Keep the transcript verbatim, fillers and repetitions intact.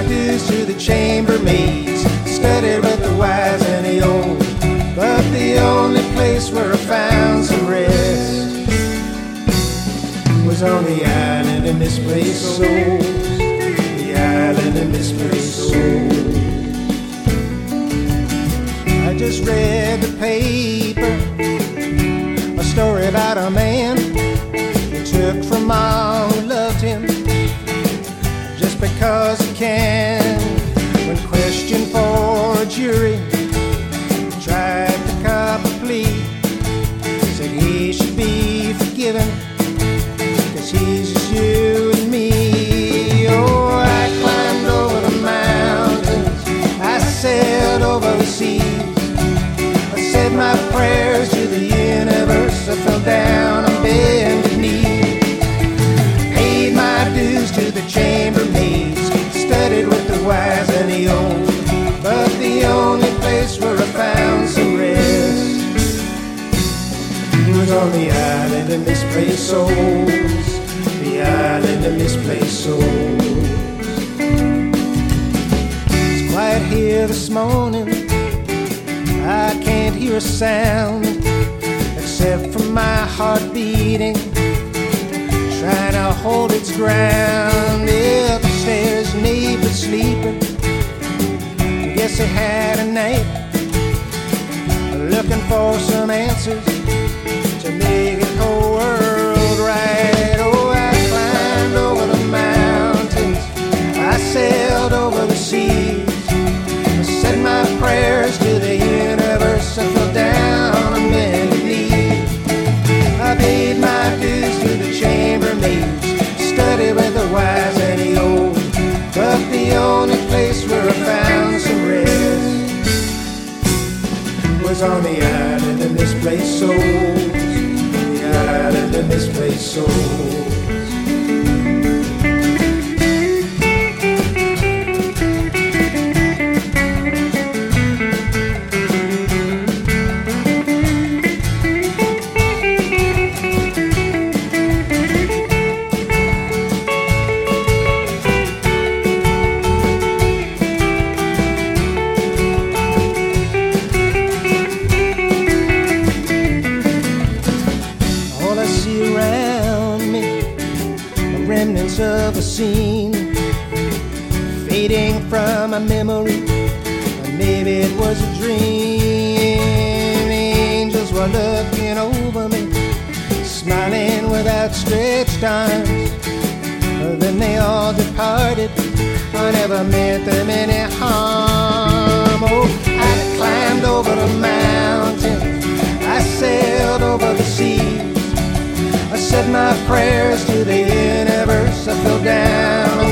dues to the chambermaids, studied with the wise and the old. But the only place where I found some rest was on the island of misplaced souls. The island of misplaced souls. I just read the paper, a story about a man who took from all who loved him just because he can. When questioned for a jury, tried to cop a plea, said he should be forgiven, cause he's just you and me. Oh, I climbed over the mountains, I sailed over the seas, I said my prayers to the universe, I fell down on bended knee, paid my dues to the chambermaids, studied with the wise and the old. But the only place where I found some rest was on the island of misplaced souls. The island of misplaced souls. It's quiet here this morning, I can't hear a sound except for my heart beating, trying to hold its ground. Upstairs, neighbor sleeping, guess he had a night, looking for some answers to make the whole world right. Oh, I climbed over the mountains, I sailed over the seas, I said my prayers to the universe, I fell down on bended knee, I paid my dues to the chambermaids, studied with the wise and the old. But the only place where I found some rest was on the island of misplaced souls. The island of misplaced souls. Of a scene fading from my memory, or maybe it was a dream. Angels were looking over me, smiling with outstretched arms. Then they all departed, I never meant them any harm. Oh, I climbed over the mountains, I sailed over the seas, I said my prayers to the universe, I fell down